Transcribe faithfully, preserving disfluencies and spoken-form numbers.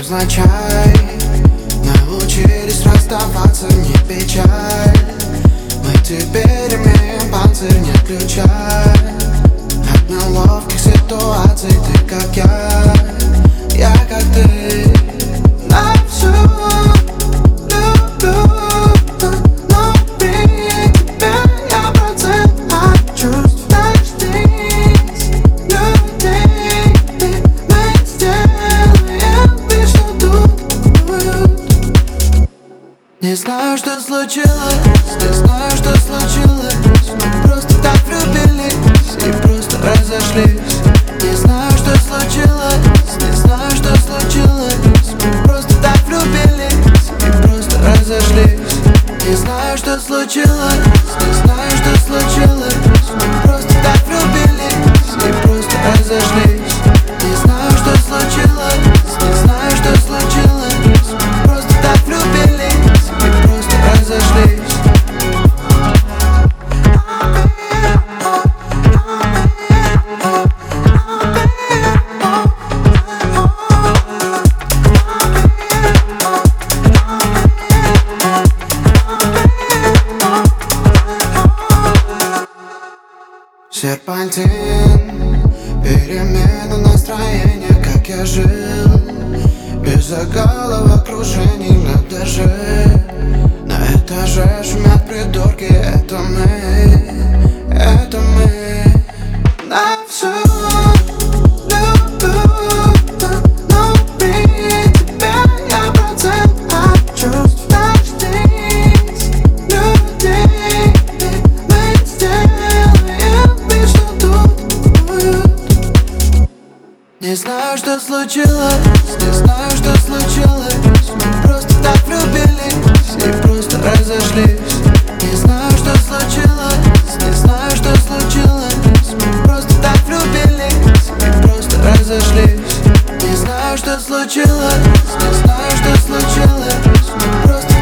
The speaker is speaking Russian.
невзначай научились расставаться, не печаль. Мы теперь имеем панцирь, нет ключа от неловких ситуаций. Ты как я, я как ты. На всю люблю, но при тебе я процент от чувств. Дождись людей, мы сделаем вид, что тут уют. Не знаю, что случилось, не знаю, что случилось. Мы просто так влюбились и просто разошлись. Не знаю, что случилось, не знаю, что случилось. Мы просто так влюбились и просто разошлись. Не знаю, что случилось, не знаю, что случилось. Мы просто так влюбились и просто разошлись. Не знаю, что случилось, не знаю, что случилось. Мы просто так влюбились и просто разошлись. Серпантин, перемена настроения, как я жил, без головокружений на этаже. На этаже шумят придурки, это мы, это мы. На всю люблю, но при тебе я процент от чувств. Дождись людей, мы сделаем вид, что тут уют. Не знаю, что случилось, не знаю, что случилось. Мы просто так влюбились и просто разошлись. Не знаю, что случилось, не знаю, что случилось. Мы просто так влюбились и просто разошлись. Не знаю, что случилось, не знаю, что случилось. Мы просто